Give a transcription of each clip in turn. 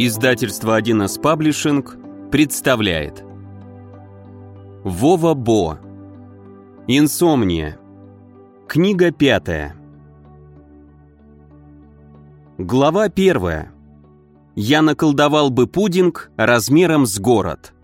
Издательство 1С Паблишинг представляет Вова Бо. Инсомния. Книга 5. Глава 1. Я наколдовал бы пудинг размером с город.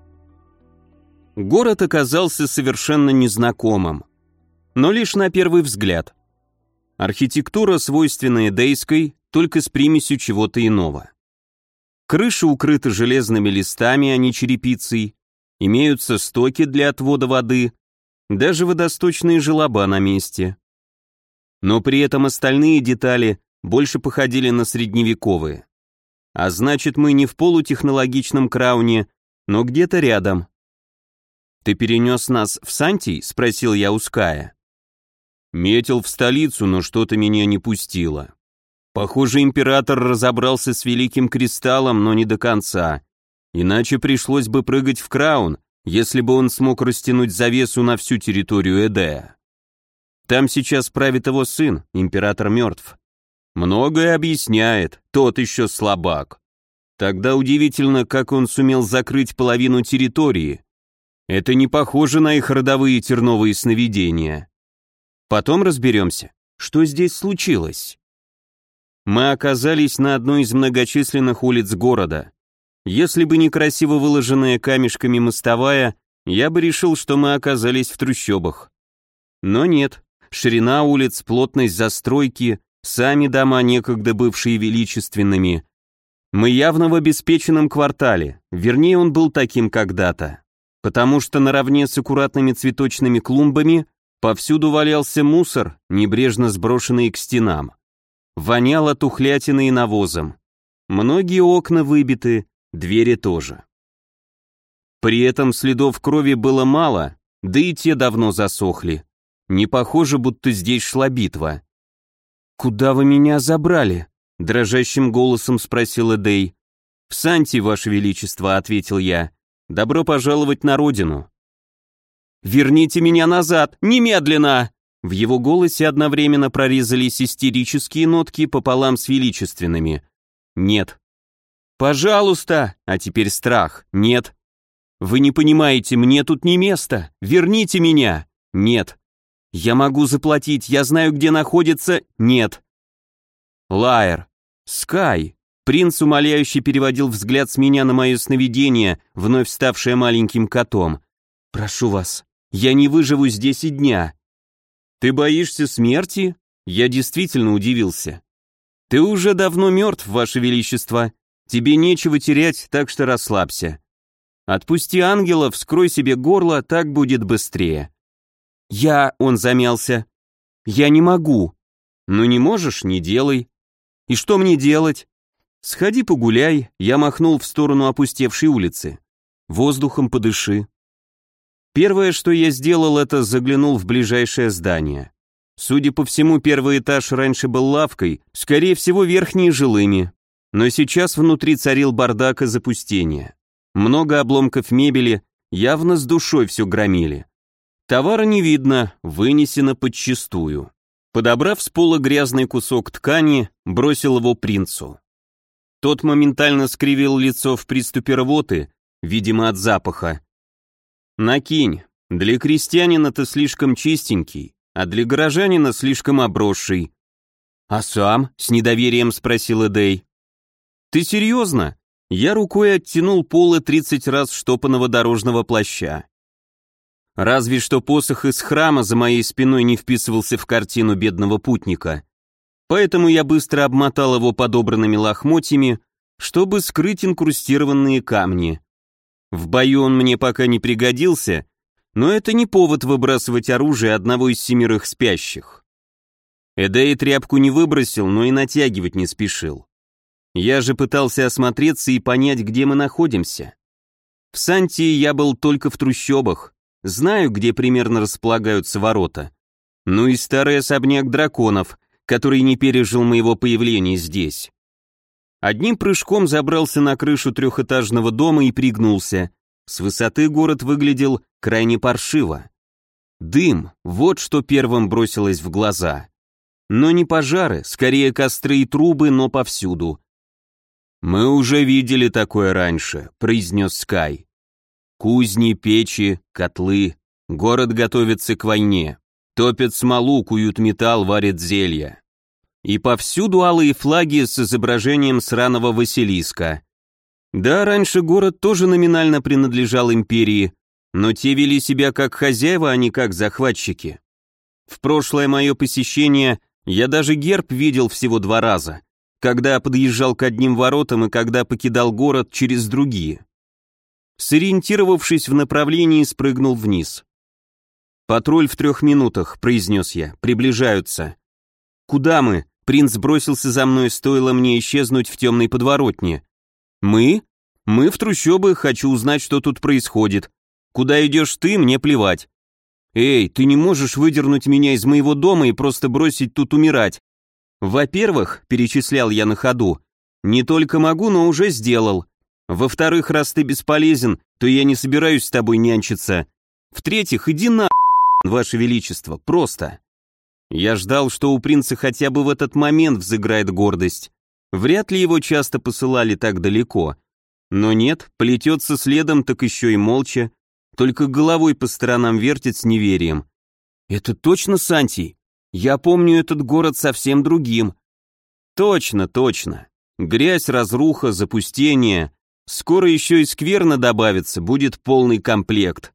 Город оказался совершенно незнакомым, но лишь на первый взгляд. Архитектура, свойственная эдейской, только с примесью чего-то иного. Крыши укрыты железными листами, а не черепицей, имеются стоки для отвода воды, даже водосточные желоба на месте. Но при этом остальные детали больше походили на средневековые. А значит, мы не в полутехнологичном Крауне, но где-то рядом. «Ты перенес нас в Сантий?» — спросил я у Ская. «Метил в столицу, но что-то меня не пустило. Похоже, император разобрался с Великим Кристаллом, но не до конца. Иначе пришлось бы прыгать в Краун, если бы он смог растянуть завесу на всю территорию Эдея. Там сейчас правит его сын, император мертв. Многое объясняет, тот еще слабак. Тогда удивительно, как он сумел закрыть половину территории. Это не похоже на их родовые терновые сновидения. Потом разберемся, что здесь случилось». Мы оказались на одной из многочисленных улиц города. Если бы не красиво выложенная камешками мостовая, я бы решил, что мы оказались в трущобах. Но нет, ширина улиц, плотность застройки, сами дома, некогда бывшие величественными. Мы явно в обеспеченном квартале, вернее, он был таким когда-то. Потому что наравне с аккуратными цветочными клумбами повсюду валялся мусор, небрежно сброшенный к стенам. Воняло тухлятиной и навозом. Многие окна выбиты, двери тоже. При этом следов крови было мало, да и те давно засохли. Не похоже, будто здесь шла битва. «Куда вы меня забрали?» — дрожащим голосом спросил Эдей. «В Сантий, Ваше Величество», — ответил я. «Добро пожаловать на родину». «Верните меня назад, немедленно!» В его голосе одновременно прорезались истерические нотки пополам с величественными. «Нет». «Пожалуйста!» А теперь страх. «Нет». «Вы не понимаете, мне тут не место. Верните меня!» «Нет». «Я могу заплатить, я знаю, где находится...» «Нет». «Лаэр». «Скай». Принц умоляюще переводил взгляд с меня на мое сновидение, вновь ставшее маленьким котом. «Прошу вас, я не выживу здесь и дня». «Ты боишься смерти?» Я действительно удивился. «Ты уже давно мертв, Ваше Величество. Тебе нечего терять, так что расслабься. Отпусти ангела, вскрой себе горло, так будет быстрее». Он замялся. «Я не могу». «Ну не можешь, не делай». «И что мне делать?» «Сходи погуляй», я махнул в сторону опустевшей улицы. «Воздухом подыши». Первое, что я сделал, это заглянул в ближайшее здание. Судя по всему, первый этаж раньше был лавкой, скорее всего, верхние жилыми. Но сейчас внутри царил бардак и запустение. Много обломков мебели, явно с душой все громили. Товара не видно, вынесено подчистую. Подобрав с пола грязный кусок ткани, бросил его принцу. Тот моментально скривил лицо в приступе рвоты, видимо, от запаха. «Накинь, для крестьянина ты слишком чистенький, а для горожанина слишком обросший». «А сам?» — с недоверием спросил Эдей. «Ты серьезно?» Я рукой оттянул полы 30 раз штопанного дорожного плаща. Разве что посох из храма за моей спиной не вписывался в картину бедного путника. Поэтому я быстро обмотал его подобранными лохмотьями, чтобы скрыть инкрустированные камни. В бою он мне пока не пригодился, но это не повод выбрасывать оружие одного из 7 спящих. Эдей тряпку не выбросил, но и натягивать не спешил. Я же пытался осмотреться и понять, где мы находимся. В Сантии я был только в трущобах, знаю, где примерно располагаются ворота. Ну и старый особняк драконов, который не пережил моего появления здесь. Одним прыжком забрался на крышу 3-этажного дома и пригнулся. С высоты город выглядел крайне паршиво. Дым, вот что первым бросилось в глаза. Но не пожары, скорее костры и трубы, но повсюду. «Мы уже видели такое раньше», — произнес Скай. «Кузни, печи, котлы. Город готовится к войне. Топят смолу, куют металл, варят зелья. И повсюду алые флаги с изображением сраного Василиска. Да, раньше город тоже номинально принадлежал империи, но те вели себя как хозяева, а не как захватчики. В прошлое мое посещение я даже герб видел всего 2 раза, когда подъезжал к одним воротам и когда покидал город через другие. Сориентировавшись в направлении, спрыгнул вниз. «Патруль в 3 минутах», — произнес я, — «приближаются». «Куда мы?» — принц бросился за мной, стоило мне исчезнуть в темной подворотне. «Мы? Мы в трущобы, хочу узнать, что тут происходит. Куда идешь ты, мне плевать». «Эй, ты не можешь выдернуть меня из моего дома и просто бросить тут умирать». «Во-первых», — перечислял я на ходу, — «не только могу, но уже сделал. Во-вторых, раз ты бесполезен, то я не собираюсь с тобой нянчиться. В-третьих, иди на, ваше величество, просто». Я ждал, что у принца хотя бы в этот момент взыграет гордость. Вряд ли его часто посылали так далеко. Но нет, плетется следом, так еще и молча, только головой по сторонам вертит с неверием. «Это точно Сантий? Я помню этот город совсем другим». «Точно, точно. Грязь, разруха, запустение. Скоро еще и скверно добавится, будет полный комплект».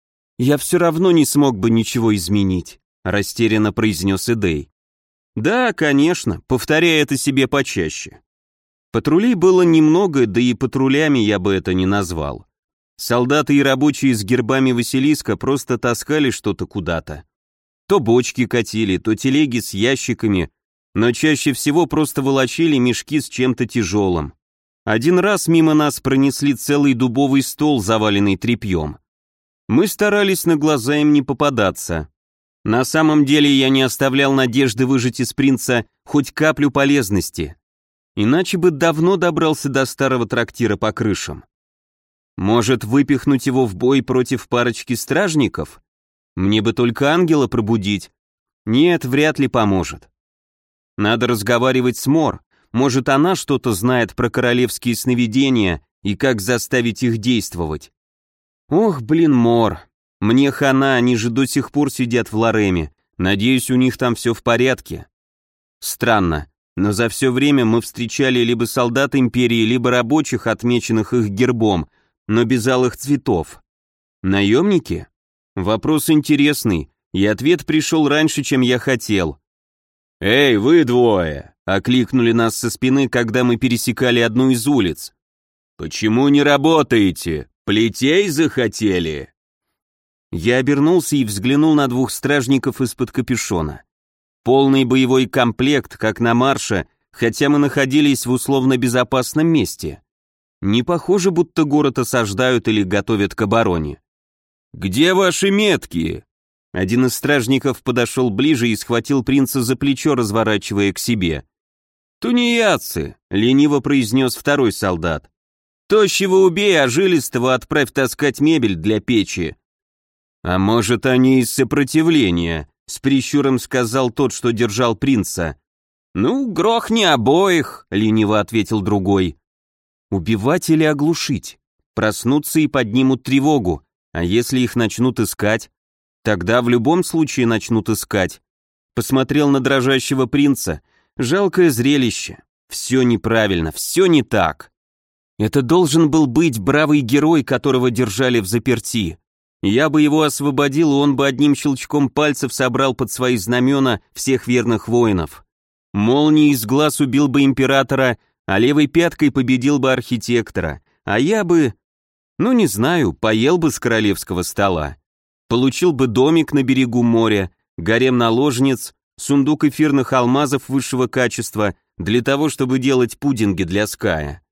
«Я все равно не смог бы ничего изменить», — растерянно произнес Эдей. «Да, конечно, повторяй это себе почаще». Патрулей было немного, да и патрулями я бы это не назвал. Солдаты и рабочие с гербами Василиска просто таскали что-то куда-то. То бочки катили, то телеги с ящиками, но чаще всего просто волочили мешки с чем-то тяжелым. Один раз мимо нас пронесли целый дубовый стол, заваленный тряпьем. Мы старались на глаза им не попадаться. На самом деле я не оставлял надежды выжать из принца хоть каплю полезности. Иначе бы давно добрался до старого трактира по крышам. Может, выпихнуть его в бой против парочки стражников? Мне бы только ангела пробудить. Нет, вряд ли поможет. Надо разговаривать с Мор. Может, она что-то знает про королевские сновидения и как заставить их действовать. Ох, блин, Мор. Мне хана, они же до сих пор сидят в Лареме. Надеюсь, у них там все в порядке. Странно, но за все время мы встречали либо солдат империи, либо рабочих, отмеченных их гербом, но без алых цветов. Наемники? Вопрос интересный, и ответ пришел раньше, чем я хотел. «Эй, вы двое!» — окликнули нас со спины, когда мы пересекали одну из улиц. «Почему не работаете? Плетей захотели?» Я обернулся и взглянул на 2 стражников из-под капюшона. Полный боевой комплект, как на марше, хотя мы находились в условно безопасном месте. Не похоже, будто город осаждают или готовят к обороне. «Где ваши метки?» Один из стражников подошел ближе и схватил принца за плечо, разворачивая к себе. «Тунеядцы!» — лениво произнес второй солдат. «Тощего убей, а жилистого отправь таскать мебель для печи». «А может, они из сопротивления?» — с прищуром сказал тот, что держал принца. «Ну, грохни обоих», — лениво ответил другой. «Убивать или оглушить? Проснутся и поднимут тревогу, а если их начнут искать? Тогда в любом случае начнут искать». Посмотрел на дрожащего принца. Жалкое зрелище. Все неправильно, все не так. Это должен был быть бравый герой, которого держали в заперти. Я бы его освободил, и он бы одним щелчком пальцев собрал под свои знамена всех верных воинов. Молнией из глаз убил бы императора, а левой пяткой победил бы архитектора, а я бы, ну не знаю, поел бы с королевского стола. Получил бы домик на берегу моря, гарем наложниц, сундук эфирных алмазов высшего качества для того, чтобы делать пудинги для Ская.